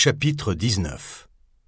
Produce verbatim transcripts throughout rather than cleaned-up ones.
Chapitre dix-neuf.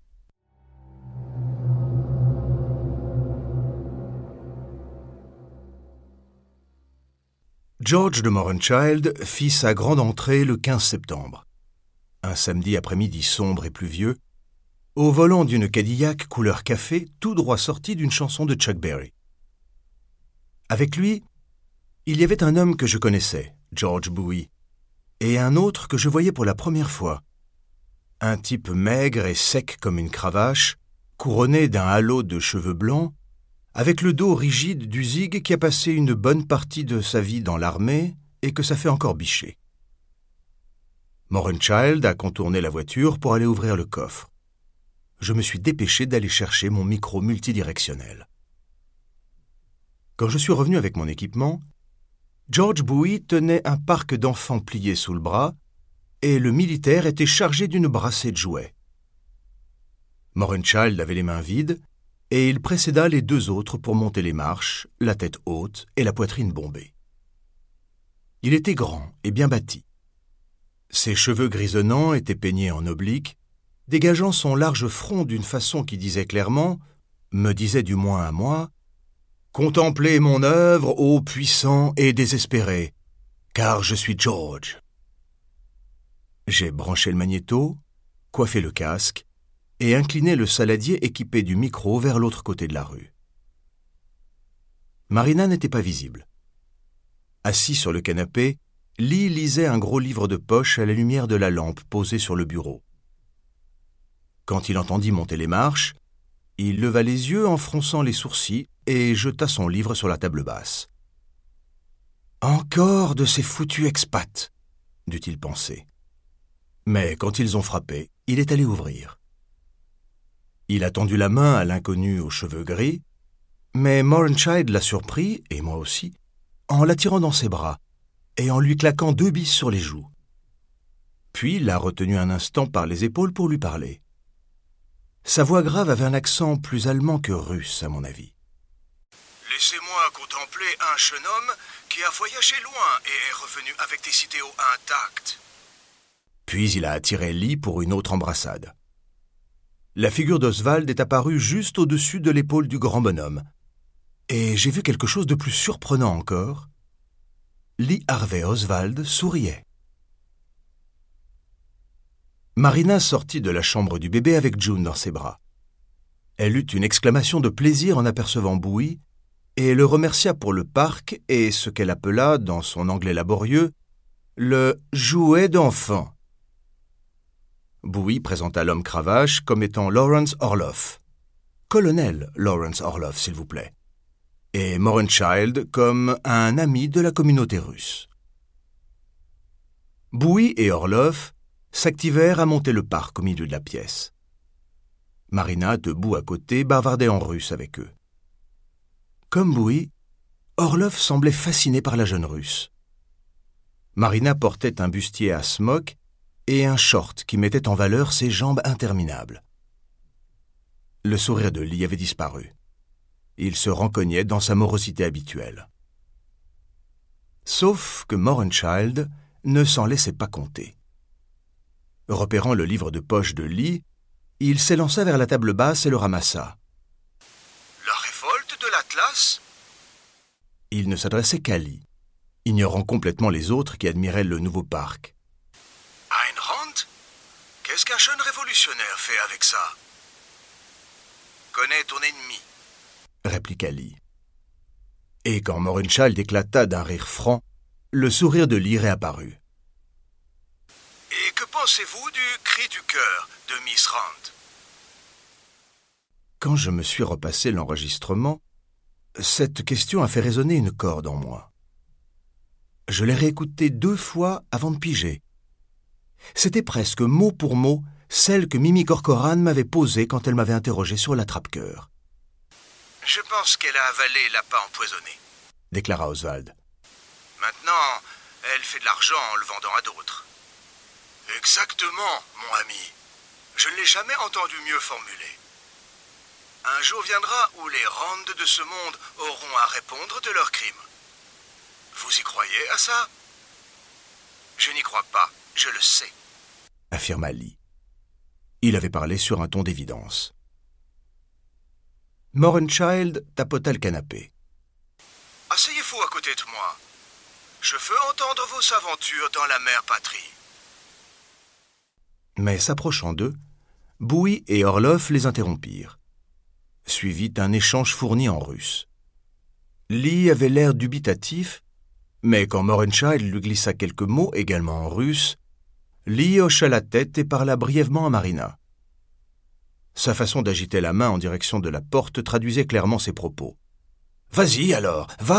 George de Morenchild fit sa grande entrée le quinze septembre, un samedi après-midi sombre et pluvieux, au volant d'une Cadillac couleur café tout droit sortie d'une chanson de Chuck Berry. Avec lui, il y avait un homme que je connaissais, George Bowie, et un autre que je voyais pour la première fois. Un type maigre et sec comme une cravache, couronné d'un halo de cheveux blancs, avec le dos rigide du zig qui a passé une bonne partie de sa vie dans l'armée et que ça fait encore bicher. Morenchild a contourné la voiture pour aller ouvrir le coffre. Je me suis dépêché d'aller chercher mon micro multidirectionnel. Quand je suis revenu avec mon équipement, George Bowie tenait un parc d'enfants plié sous le bras et le militaire était chargé d'une brassée de jouets. Morenchild avait les mains vides et il précéda les deux autres pour monter les marches, la tête haute et la poitrine bombée. Il était grand et bien bâti. Ses cheveux grisonnants étaient peignés en oblique, dégageant son large front d'une façon qui disait clairement, me disait du moins à moi, « Contemplez mon œuvre, ô puissant et désespéré, car je suis George. » J'ai branché le magnéto, coiffé le casque et incliné le saladier équipé du micro vers l'autre côté de la rue. Marina n'était pas visible. Assis sur le canapé, Lee lisait un gros livre de poche à la lumière de la lampe posée sur le bureau. Quand il entendit monter les marches, il leva les yeux en fronçant les sourcils et jeta son livre sur la table basse. « Encore de ces foutus expats !» dut-il penser. Mais quand ils ont frappé, il est allé ouvrir. Il a tendu la main à l'inconnu aux cheveux gris, mais Morenchild l'a surpris, et moi aussi, en l'attirant dans ses bras et en lui claquant deux bises sur les joues. Puis l'a retenu un instant par les épaules pour lui parler. Sa voix grave avait un accent plus allemand que russe, à mon avis. « Laissez-moi contempler un jeune homme qui a voyagé loin et est revenu avec des idéaux intacts. » Puis il a attiré Lee pour une autre embrassade. La figure d'Oswald est apparue juste au-dessus de l'épaule du grand bonhomme. Et j'ai vu quelque chose de plus surprenant encore. Lee Harvey Oswald souriait. Marina sortit de la chambre du bébé avec June dans ses bras. Elle eut une exclamation de plaisir en apercevant Bowie et le remercia pour le parc et ce qu'elle appela, dans son anglais laborieux, le « jouet d'enfant ». Bowie présenta l'homme cravache comme étant Lawrence Orloff. Colonel Lawrence Orloff, s'il vous plaît. Et Morenchild comme un ami de la communauté russe. Bowie et Orloff s'activèrent à monter le parc au milieu de la pièce. Marina, debout à côté, bavardait en russe avec eux. Comme Bowie, Orloff semblait fasciné par la jeune russe. Marina portait un bustier à smock et un short qui mettait en valeur ses jambes interminables. Le sourire de Lee avait disparu. Il se rencognait dans sa morosité habituelle. Sauf que Morenchild ne s'en laissait pas compter. Repérant le livre de poche de Lee, il s'élança vers la table basse et le ramassa. « La révolte de l'Atlas ?» Il ne s'adressait qu'à Lee, ignorant complètement les autres qui admiraient le nouveau parc. Ayn Rand ? Qu'est-ce qu'un jeune révolutionnaire fait avec ça ? Connais ton ennemi, répliqua Lee. Et quand Morenchild éclata d'un rire franc, le sourire de Lee réapparut. Et que pensez-vous du cri du cœur de Miss Rand ? Quand je me suis repassé l'enregistrement, cette question a fait résonner une corde en moi. Je l'ai réécoutée deux fois avant de piger. C'était presque mot pour mot celle que Mimi Corcoran m'avait posée quand elle m'avait interrogé sur l'attrape-cœur. « Je pense qu'elle a avalé l'appât empoisonné, » déclara Oswald. « Maintenant, elle fait de l'argent en le vendant à d'autres. »« Exactement, mon ami. Je ne l'ai jamais entendu mieux formulé. Un jour viendra où les Rand de ce monde auront à répondre de leurs crimes. Vous y croyez à ça ? Je n'y crois pas, je le sais, » affirma Lee. Il avait parlé sur un ton d'évidence. Morenchild tapota le canapé. « Asseyez-vous à côté de moi. Je veux entendre vos aventures dans la mère patrie. » Mais s'approchant d'eux, Bowie et Orloff les interrompirent. Suivit un échange fourni en russe. Lee avait l'air dubitatif, mais quand Morenchild lui glissa quelques mots également en russe, Lee hocha la tête et parla brièvement à Marina. Sa façon d'agiter la main en direction de la porte traduisait clairement ses propos. « Vas-y alors, va !»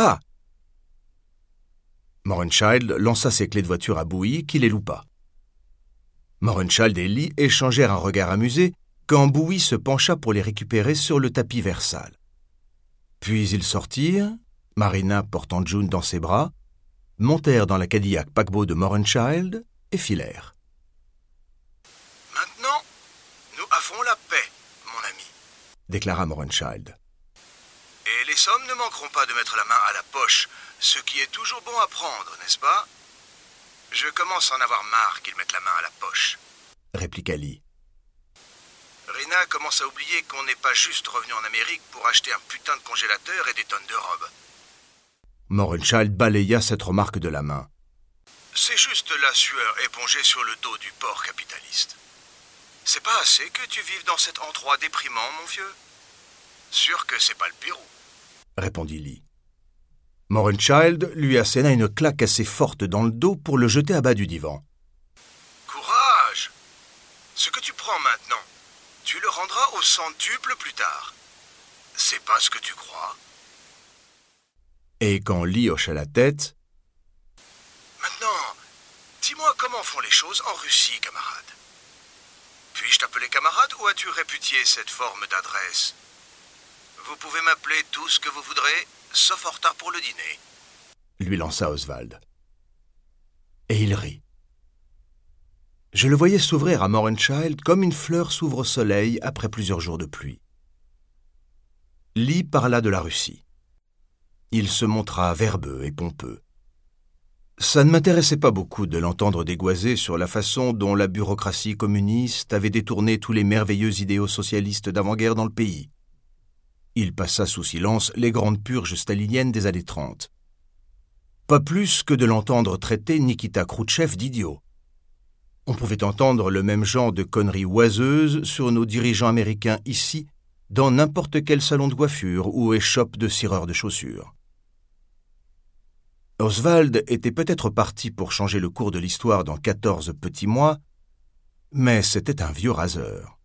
Morenchild lança ses clés de voiture à Bowie, qui les loupa. Morenchild et Lee échangèrent un regard amusé quand Bowie se pencha pour les récupérer sur le tapis vert sale. Puis ils sortirent, Marina portant June dans ses bras, montèrent dans la Cadillac paquebot de Morenchild et filèrent. « Maintenant, nous avons la paix, mon ami, » déclara Morenchild. « Et les hommes ne manqueront pas de mettre la main à la poche, ce qui est toujours bon à prendre, n'est-ce pas? Je commence à en avoir marre qu'ils mettent la main à la poche, » répliqua Lee. Rina commence à oublier qu'on n'est pas juste revenu en Amérique pour acheter un putain de congélateur et des tonnes de robes. Morenchild balaya cette remarque de la main. C'est juste la sueur épongée sur le dos du porc capitaliste. C'est pas assez que tu vives dans cet endroit déprimant, mon vieux? Sûr que c'est pas le Pérou, répondit Lee. Morenchild lui asséna une claque assez forte dans le dos pour le jeter à bas du divan. Courage! Ce que tu prends maintenant, tu le rendras au centuple plus tard. C'est pas ce que tu crois. Et quand Lee hocha la tête... Maintenant, dis-moi comment font les choses en Russie, camarade. Puis-je t'appeler camarade ou as-tu répudié cette forme d'adresse? Vous pouvez m'appeler tout ce que vous voudrez, sauf en retard pour le dîner, lui lança Oswald. Et il rit. Je le voyais s'ouvrir à Morenchild comme une fleur s'ouvre au soleil après plusieurs jours de pluie. Lee parla de la Russie. Il se montra verbeux et pompeux. Ça ne m'intéressait pas beaucoup de l'entendre dégoiser sur la façon dont la bureaucratie communiste avait détourné tous les merveilleux idéaux socialistes d'avant-guerre dans le pays. Il passa sous silence les grandes purges staliniennes des années trente. Pas plus que de l'entendre traiter Nikita Khrouchtchev d'idiot. On pouvait entendre le même genre de conneries oiseuses sur nos dirigeants américains ici, dans n'importe quel salon de coiffure ou échoppe de cireur de chaussures. Oswald était peut-être parti pour changer le cours de l'histoire dans quatorze petits mois, mais c'était un vieux raseur.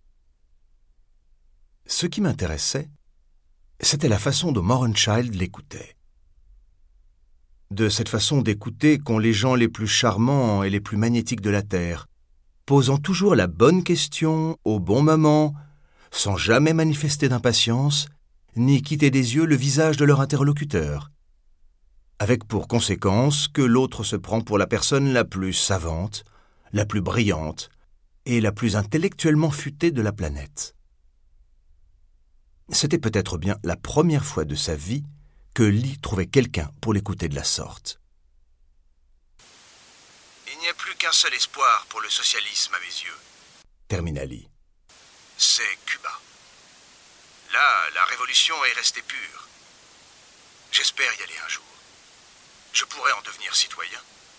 Ce qui m'intéressait, c'était la façon dont Morenchild l'écoutait. De cette façon d'écouter qu'ont les gens les plus charmants et les plus magnétiques de la Terre, posant toujours la bonne question au bon moment, sans jamais manifester d'impatience, ni quitter des yeux le visage de leur interlocuteur, avec pour conséquence que l'autre se prend pour la personne la plus savante, la plus brillante et la plus intellectuellement futée de la planète. C'était peut-être bien la première fois de sa vie que Lee trouvait quelqu'un pour l'écouter de la sorte. Il n'y a plus qu'un seul espoir pour le socialisme à mes yeux, termina Lee. C'est Cuba. Là, la révolution est restée pure. J'espère y aller un jour. Je pourrais en devenir citoyen.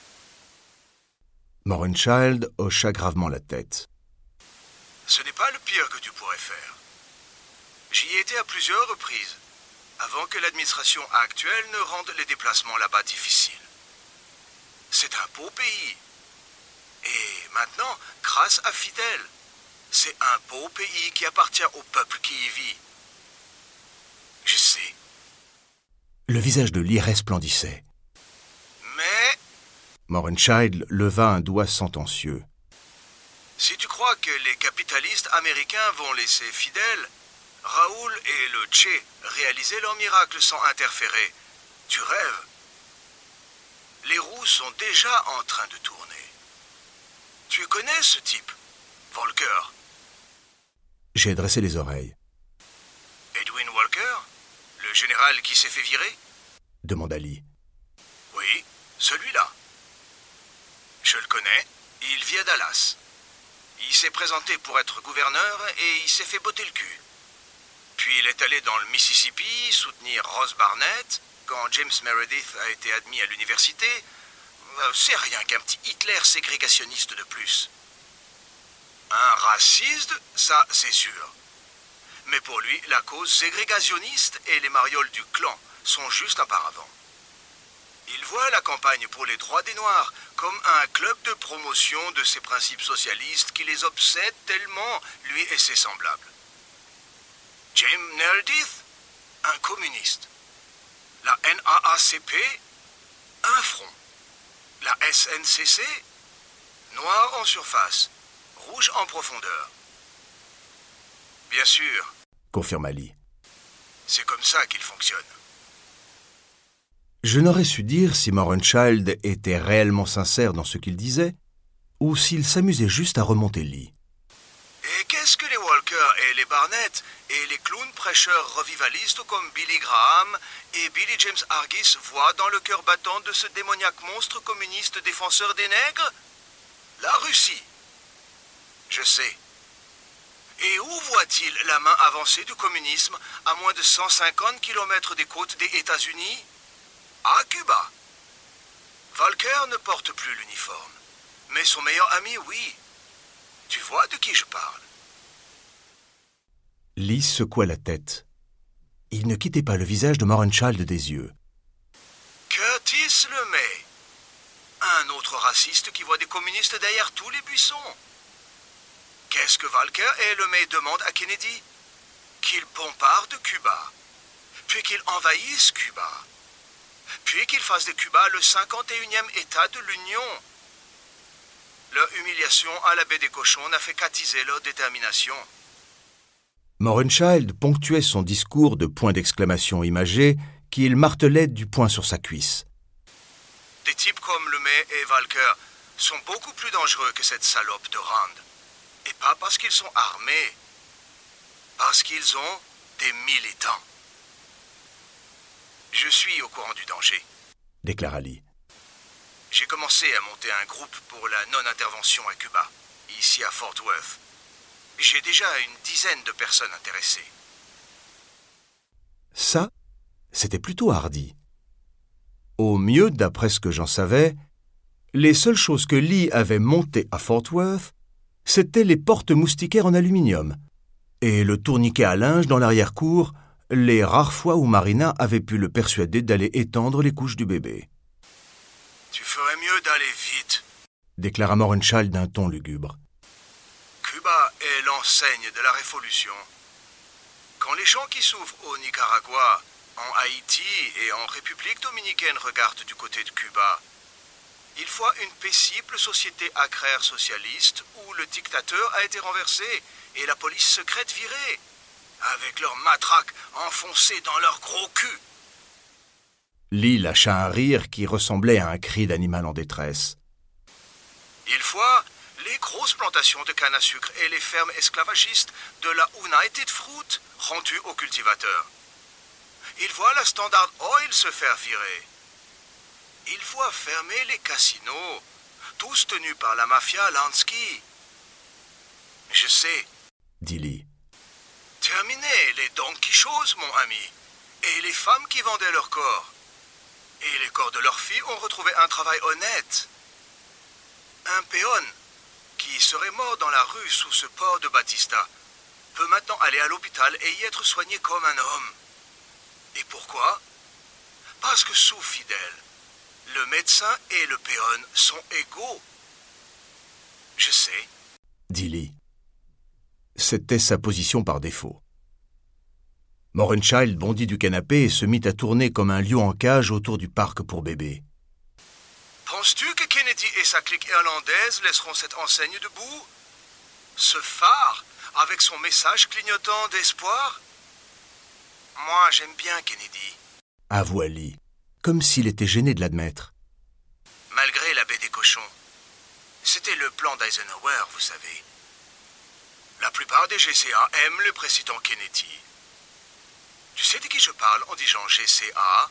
Morenchild hocha gravement la tête. Ce n'est pas le pire que tu pourrais faire. J'y ai été à plusieurs reprises, avant que l'administration actuelle ne rende les déplacements là-bas difficiles. C'est un beau pays. Et maintenant, grâce à Fidel, c'est un beau pays qui appartient au peuple qui y vit. Je sais. Le visage de Lee resplendissait. Mais... Morenchild leva un doigt sentencieux. Si tu crois que les capitalistes américains vont laisser Fidel, Raoul et le Che réaliser leur miracle sans interférer, tu rêves. Les roues sont déjà en train de tourner. Tu connais ce type, Walker? J'ai dressé les oreilles. Edwin Walker? Le général qui s'est fait virer? Demanda Lee. Oui, celui-là. Je le connais, il vit à Dallas. Il s'est présenté pour être gouverneur et il s'est fait botter le cul. Puis il est allé dans le Mississippi soutenir Ross Barnett quand James Meredith a été admis à l'université. C'est rien qu'un petit Hitler ségrégationniste de plus. Un raciste, ça c'est sûr. Mais pour lui, la cause ségrégationniste et les marioles du clan sont juste un paravent. Il voit la campagne pour les droits des Noirs comme un club de promotion de ses principes socialistes qui les obsède tellement, lui et ses semblables. James Meredith, un communiste. La N double A C P, un front. La S N C C, noir en surface, rouge en profondeur. Bien sûr, confirma Lee. C'est comme ça qu'il fonctionne. Je n'aurais su dire si Mohrenschildt était réellement sincère dans ce qu'il disait, ou s'il s'amusait juste à remonter Lee. Et qu'est-ce que les Walker et les Barnett et les clowns prêcheurs revivalistes comme Billy Graham et Billy James Hargis voient dans le cœur battant de ce démoniaque monstre communiste défenseur des nègres? La Russie. Je sais. Et où voit-il la main avancée du communisme à moins de cent cinquante kilomètres des côtes des États-Unis? À Cuba. Volcker ne porte plus l'uniforme. Mais son meilleur ami, oui. Tu vois de qui je parle? Lee secoua la tête. Il ne quittait pas le visage de Mohrenschildt des yeux. Curtis LeMay. Un autre raciste qui voit des communistes derrière tous les buissons. Qu'est-ce que Volcker et LeMay demandent à Kennedy? Qu'il bombarde Cuba. Puis qu'il envahisse Cuba. Puis qu'il fasse de Cuba le cinquante et unième État de l'Union. Leur humiliation à la baie des cochons n'a fait qu'attiser leur détermination. Mohrenschildt ponctuait son discours de points d'exclamation imagés qu'il martelait du poing sur sa cuisse. Des types comme LeMay et Volcker sont beaucoup plus dangereux que cette salope de Rand. Et pas parce qu'ils sont armés, parce qu'ils ont des militants. Je suis au courant du danger, déclara Lee. J'ai commencé à monter un groupe pour la non-intervention à Cuba, ici à Fort Worth. J'ai déjà une dizaine de personnes intéressées. Ça, c'était plutôt hardi. Au mieux, d'après ce que j'en savais, les seules choses que Lee avait montées à Fort Worth, c'étaient les portes moustiquaires en aluminium et le tourniquet à linge dans l'arrière-cour, les rares fois où Marina avait pu le persuader d'aller étendre les couches du bébé. « Tu ferais mieux d'aller vite, » déclara Mohrenschildt d'un ton lugubre. Cuba est l'enseigne de la révolution. Quand les gens qui souffrent au Nicaragua, en Haïti et en République dominicaine regardent du côté de Cuba, ils voient une paisible société agraire socialiste où le dictateur a été renversé et la police secrète virée, avec leurs matraques enfoncées dans leur gros cul. Lee lâcha un rire qui ressemblait à un cri d'animal en détresse. Il voit les grosses plantations de canne à sucre et les fermes esclavagistes de la United Fruit rendues aux cultivateurs. Il voit la Standard Oil se faire virer. Il voit fermer les casinos, tous tenus par la mafia Lansky. Je sais, dit Lee. Terminez les Don Quichots, mon ami, et les femmes qui vendaient leur corps. Et les corps de leurs filles ont retrouvé un travail honnête. Un péon qui serait mort dans la rue sous ce port de Batista peut maintenant aller à l'hôpital et y être soigné comme un homme. Et pourquoi? Parce que sous Fidel, le médecin et le péon sont égaux. Je sais, dit Lee. C'était sa position par défaut. Mohrenschildt bondit du canapé et se mit à tourner comme un lion en cage autour du parc pour bébés. Penses-tu que Kennedy et sa clique irlandaise laisseront cette enseigne debout? Ce phare, avec son message clignotant d'espoir? Moi, j'aime bien Kennedy, avoua Lee, comme s'il était gêné de l'admettre. Malgré la baie des cochons. C'était le plan d'Eisenhower, vous savez. La plupart des G C A aiment le président Kennedy. Tu sais de qui je parle en disant G C A?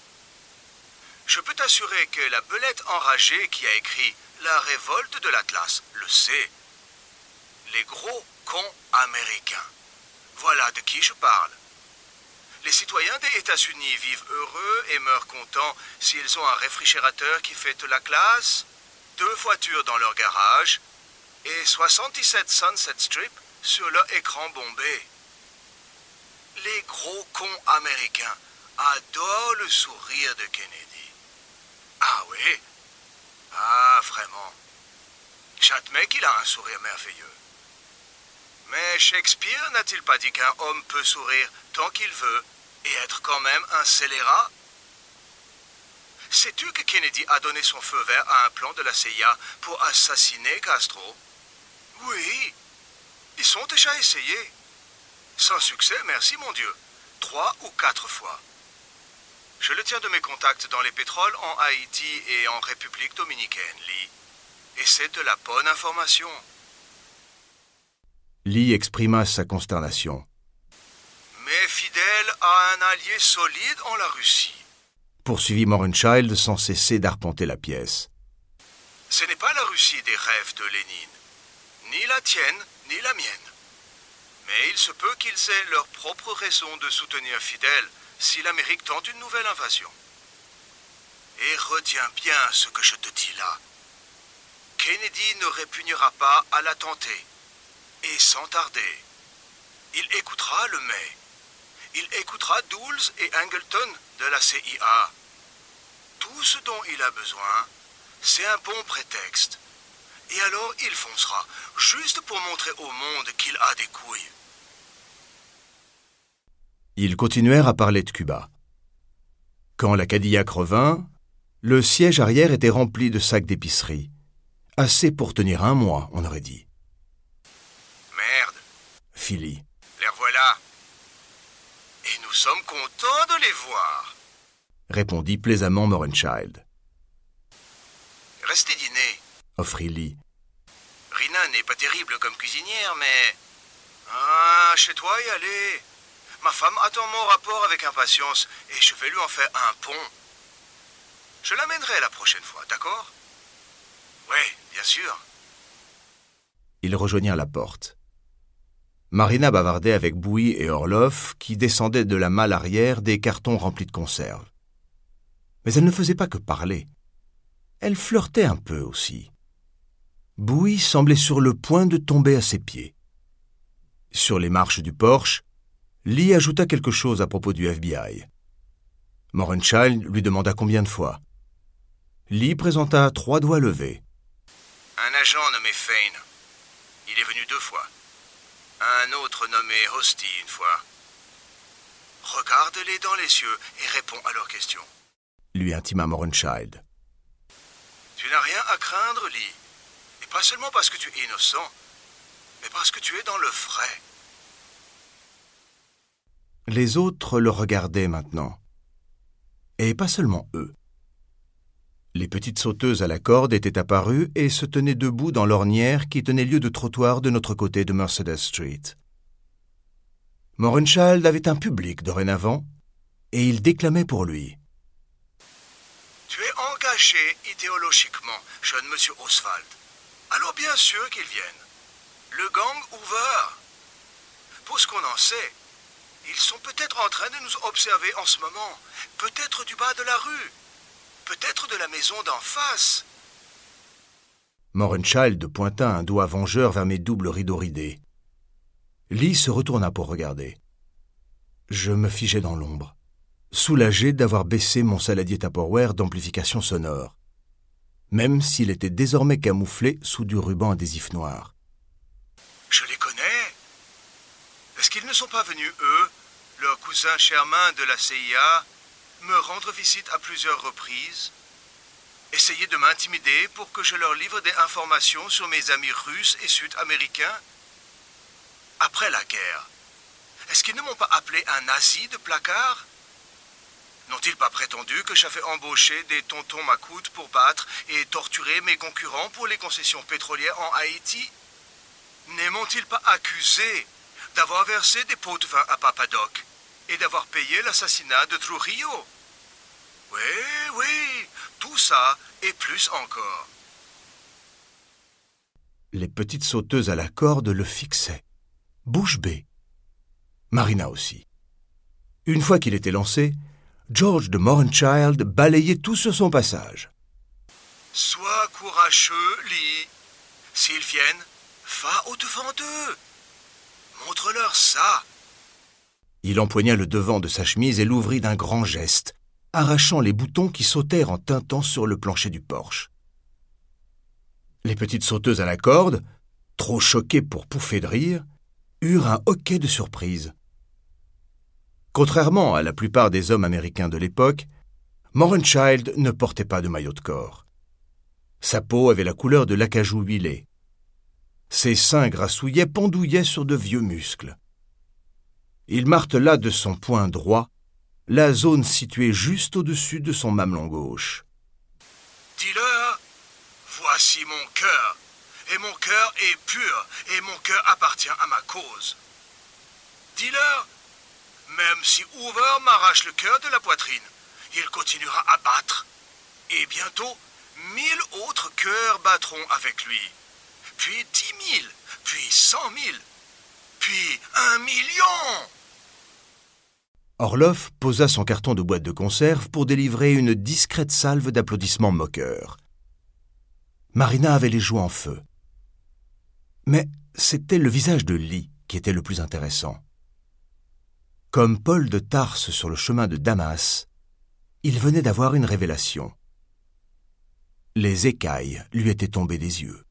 Je peux t'assurer que la belette enragée qui a écrit « La révolte de l'Atlas » le sait. Les gros cons américains. Voilà de qui je parle. Les citoyens des États-Unis vivent heureux et meurent contents s'ils ont un réfrigérateur qui fait la classe, deux voitures dans leur garage et soixante-dix-sept Sunset Strip sur leur écran bombé. Les gros cons américains adorent le sourire de Kennedy. Ah oui? Ah, vraiment. J'admets qu'il a un sourire merveilleux. Mais Shakespeare n'a-t-il pas dit qu'un homme peut sourire tant qu'il veut et être quand même un scélérat? Sais-tu que Kennedy a donné son feu vert à un plan de la C I A pour assassiner Castro? Oui, ils sont déjà essayés. Sans succès, merci mon Dieu. Trois ou quatre fois. Je le tiens de mes contacts dans les pétroles en Haïti et en République dominicaine, Lee. Et c'est de la bonne information. Lee exprima sa consternation. Mais Fidel a un allié solide en la Russie. Poursuivit Mohrenchild sans cesser d'arpenter la pièce. Ce n'est pas la Russie des rêves de Lénine. Ni la tienne, ni la mienne. Mais il se peut qu'ils aient leur propre raison de soutenir Fidel si l'Amérique tente une nouvelle invasion. Et retiens bien ce que je te dis là. Kennedy ne répugnera pas à la tenter. Et sans tarder. Il écoutera le mais. Il écoutera Dulles et Angleton de la C I A. Tout ce dont il a besoin, c'est un bon prétexte. Et alors il foncera, juste pour montrer au monde qu'il a des couilles. Ils continuèrent à parler de Cuba. Quand la Cadillac revint, le siège arrière était rempli de sacs d'épicerie. Assez pour tenir un mois, on aurait dit. Merde, fit Lee. les revoilà. Et nous sommes contents de les voir, répondit plaisamment Mohrenchild. Restez dîner, offrit Lee. Rina n'est pas terrible comme cuisinière, mais... Ah, chez toi y aller. Ma femme attend mon rapport avec impatience et je vais lui en faire un pont. Je l'amènerai la prochaine fois, d'accord? Oui, bien sûr. Ils rejoignirent la porte. Marina bavardait avec Bouy et Orloff, qui descendaient de la malle arrière des cartons remplis de conserves. Mais elle ne faisait pas que parler. Elle flirtait un peu aussi. Bouy semblait sur le point de tomber à ses pieds. Sur les marches du porche, Lee ajouta quelque chose à propos du F B I. Mohrenchild lui demanda combien de fois. Lee présenta trois doigts levés. Un agent nommé Fane. Il est venu deux fois. Un autre nommé Hosty une fois. Regarde-les dans les yeux et réponds à leurs questions. Lui intima Mohrenchild. Tu n'as rien à craindre, Lee. Et pas seulement parce que tu es innocent, mais parce que tu es dans le vrai. Les autres le regardaient maintenant. Et pas seulement eux. Les petites sauteuses à la corde étaient apparues et se tenaient debout dans l'ornière qui tenait lieu de trottoir de notre côté de Mercedes Street. Mohrenchild avait un public dorénavant, et il déclamait pour lui. Tu es engagé idéologiquement, jeune monsieur Oswald. Alors bien sûr qu'ils viennent. Le gang Hoover. Pour ce qu'on en sait, ils sont peut-être en train de nous observer en ce moment, peut-être du bas de la rue, peut-être de la maison d'en face. Mohrenchild pointa un doigt vengeur vers mes doubles rideaux ridés. Lee se retourna pour regarder. Je me figeai dans l'ombre, soulagé d'avoir baissé mon saladier Tupperware d'amplification sonore, même s'il était désormais camouflé sous du ruban adhésif noir. Je les connais. Est-ce qu'ils ne sont pas venus, eux, leur cousin Sherman de la C I A, me rendre visite à plusieurs reprises, essayer de m'intimider pour que je leur livre des informations sur mes amis russes et sud-américains? Après la guerre, est-ce qu'ils ne m'ont pas appelé un nazi de placard? N'ont-ils pas prétendu que j'avais embauché des tontons macoutes pour battre et torturer mes concurrents pour les concessions pétrolières en Haïti? Ne m'ont-ils pas accusé d'avoir versé des pots de vin à Papadoc et d'avoir payé l'assassinat de Trujillo? Oui, oui, tout ça et plus encore. Les petites sauteuses à la corde le fixaient, bouche bée. Marina aussi. Une fois qu'il était lancé, George de Morenchild balayait tout sur son passage. « Sois courageux, Lee. S'ils viennent, va au-devant d'eux. Montre-leur ça. » Il empoigna le devant de sa chemise et l'ouvrit d'un grand geste, arrachant les boutons qui sautèrent en tintant sur le plancher du porche. Les petites sauteuses à la corde, trop choquées pour pouffer de rire, eurent un hoquet de surprise. Contrairement à la plupart des hommes américains de l'époque, Morenchild ne portait pas de maillot de corps. Sa peau avait la couleur de l'acajou huilé. Ses seins grassouillets pendouillaient sur de vieux muscles. Il martela de son poing droit la zone située juste au-dessus de son mamelon gauche. « Dis-leur, voici mon cœur, et mon cœur est pur, et mon cœur appartient à ma cause. Dis-leur, même si Hoover m'arrache le cœur de la poitrine, il continuera à battre. Et bientôt, mille autres cœurs battront avec lui. Puis dix mille, puis cent mille, puis un million. » Orloff posa son carton de boîte de conserve pour délivrer une discrète salve d'applaudissements moqueurs. Marina avait les joues en feu. Mais c'était le visage de Lee qui était le plus intéressant. Comme Paul de Tarse sur le chemin de Damas, il venait d'avoir une révélation. Les écailles lui étaient tombées des yeux.